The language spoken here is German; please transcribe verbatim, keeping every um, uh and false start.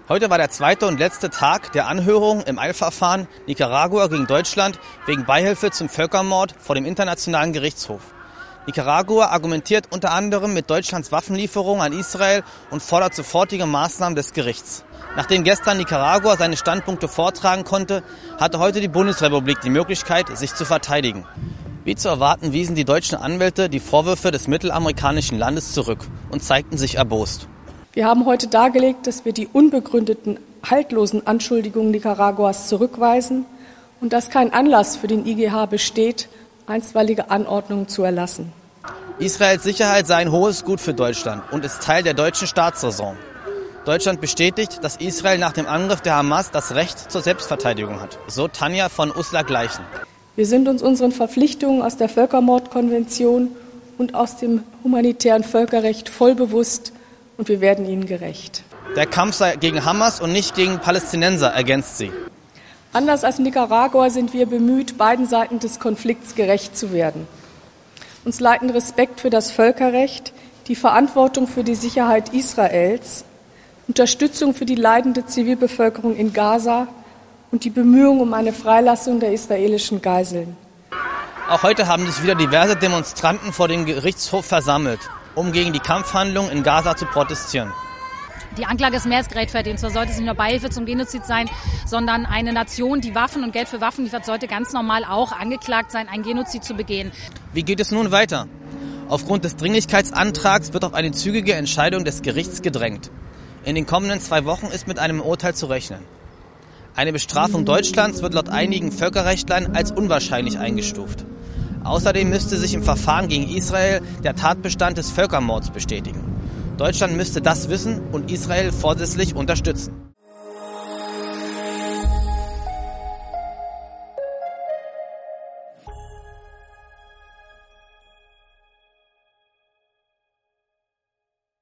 Heute war der zweite und letzte Tag der Anhörung im Eilverfahren Nicaragua gegen Deutschland wegen Beihilfe zum Völkermord vor dem Internationalen Gerichtshof. Nicaragua argumentiert unter anderem mit Deutschlands Waffenlieferung an Israel und fordert sofortige Maßnahmen des Gerichts. Nachdem gestern Nicaragua seine Standpunkte vortragen konnte, hatte heute die Bundesrepublik die Möglichkeit, sich zu verteidigen. Wie zu erwarten, wiesen die deutschen Anwälte die Vorwürfe des mittelamerikanischen Landes zurück und zeigten sich erbost. Wir haben heute dargelegt, dass wir die unbegründeten, haltlosen Anschuldigungen Nicaraguas zurückweisen und dass kein Anlass für den I G H besteht, einstweilige Anordnungen zu erlassen. Israels Sicherheit sei ein hohes Gut für Deutschland und ist Teil der deutschen Staatsräson. Deutschland bestätigt, dass Israel nach dem Angriff der Hamas das Recht zur Selbstverteidigung hat. So Tanja von Uslar-Gleichen. Wir sind uns unseren Verpflichtungen aus der Völkermordkonvention und aus dem humanitären Völkerrecht voll bewusst und wir werden ihnen gerecht. Der Kampf sei gegen Hamas und nicht gegen Palästinenser, ergänzt sie. Anders als Nicaragua sind wir bemüht, beiden Seiten des Konflikts gerecht zu werden. Uns leiten Respekt für das Völkerrecht, die Verantwortung für die Sicherheit Israels, Unterstützung für die leidende Zivilbevölkerung in Gaza und die Bemühungen um eine Freilassung der israelischen Geiseln. Auch heute haben sich wieder diverse Demonstranten vor dem Gerichtshof versammelt, um gegen die Kampfhandlungen in Gaza zu protestieren. Die Anklage ist mehr als gerechtfertigt. Zwar sollte es nicht nur Beihilfe zum Genozid sein, sondern eine Nation, die Waffen und Geld für Waffen liefert, sollte ganz normal auch angeklagt sein, einen Genozid zu begehen. Wie geht es nun weiter? Aufgrund des Dringlichkeitsantrags wird auf eine zügige Entscheidung des Gerichts gedrängt. In den kommenden zwei Wochen ist mit einem Urteil zu rechnen. Eine Bestrafung Deutschlands wird laut einigen Völkerrechtlern als unwahrscheinlich eingestuft. Außerdem müsste sich im Verfahren gegen Israel der Tatbestand des Völkermords bestätigen. Deutschland müsste das wissen und Israel vorsätzlich unterstützen.